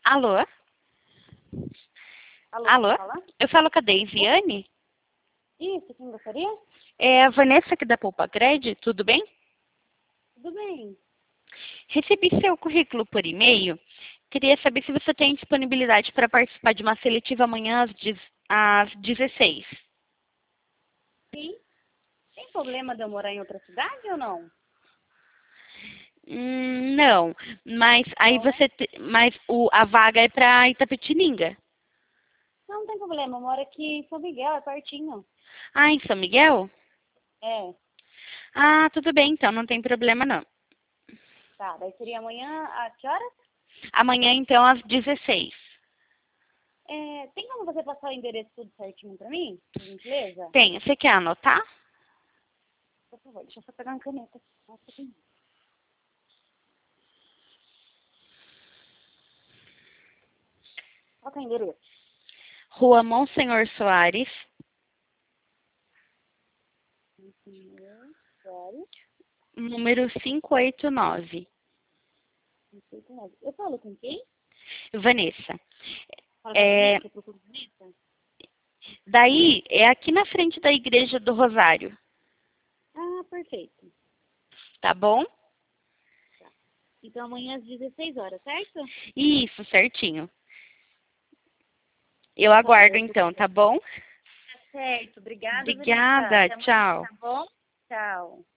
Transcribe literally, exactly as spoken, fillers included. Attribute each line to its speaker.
Speaker 1: Alô?
Speaker 2: Alô,
Speaker 1: Alô?
Speaker 2: fala?
Speaker 1: Eu falo com a Deisiane?
Speaker 2: Isso, quem gostaria?
Speaker 1: É a Vanessa aqui da Poupa Cred, tudo bem?
Speaker 2: Tudo bem.
Speaker 1: Recebi seu currículo por e-mail. Queria saber se você tem disponibilidade para participar de uma seletiva amanhã às dez- às dezesseis.
Speaker 2: Sim. Tem problema de eu morar em outra cidade ou não?
Speaker 1: Hum, não, mas aí
Speaker 2: Não, né?
Speaker 1: você, te- mas o, a vaga é para Itapetininga.
Speaker 2: Não, não tem problema, eu moro aqui em São Miguel, é pertinho.
Speaker 1: Ah, em São Miguel?
Speaker 2: É,
Speaker 1: Ah, tudo bem, então não tem problema não.
Speaker 2: tá. Daí seria amanhã, a que horas?
Speaker 1: Amanhã então às dezesseis.
Speaker 2: É, tem como você passar o endereço tudo certinho pra mim, por gentileza?
Speaker 1: Tem, você quer anotar?
Speaker 2: Por favor, deixa eu só pegar uma caneta aqui. Nossa, tem... Qual que é o endereço?
Speaker 1: Rua Monsenhor Soares,
Speaker 2: Senhor, Soares,
Speaker 1: número quinhentos e oitenta e nove.
Speaker 2: não sei quem é. Eu falo com quem?
Speaker 1: Vanessa.
Speaker 2: Fala com a
Speaker 1: É,
Speaker 2: Vanessa, eu procuro Vanessa?
Speaker 1: daí é aqui na frente da Igreja do Rosário,
Speaker 2: Ah, perfeito.
Speaker 1: tá bom?
Speaker 2: Então amanhã às dezesseis horas, certo?
Speaker 1: Isso, certinho. Eu
Speaker 2: Tá,
Speaker 1: aguardo
Speaker 2: daí eu
Speaker 1: então, tá bom?
Speaker 2: Certo, obrigada, Vanessa.
Speaker 1: Obrigada,
Speaker 2: Até amanhã,
Speaker 1: tchau.
Speaker 2: tá bom? Tchau.